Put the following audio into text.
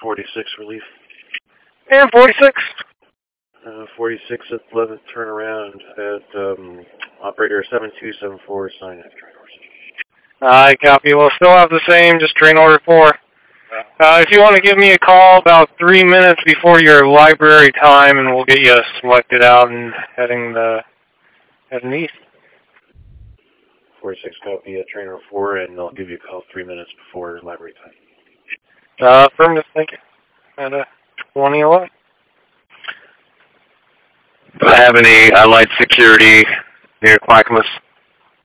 46 relief. And 46. 46 at 11th turnaround at operator 7274, sign after. I copy. We'll still have the same, just train order 4. If you want to give me a call about 3 minutes before your library time, and we'll get you selected out and heading east. 46 copy, trainer 4, and I'll give you a call 3 minutes before library time. Affirmative, thank you. At 2011. Do I have any Allied security near Clackamas?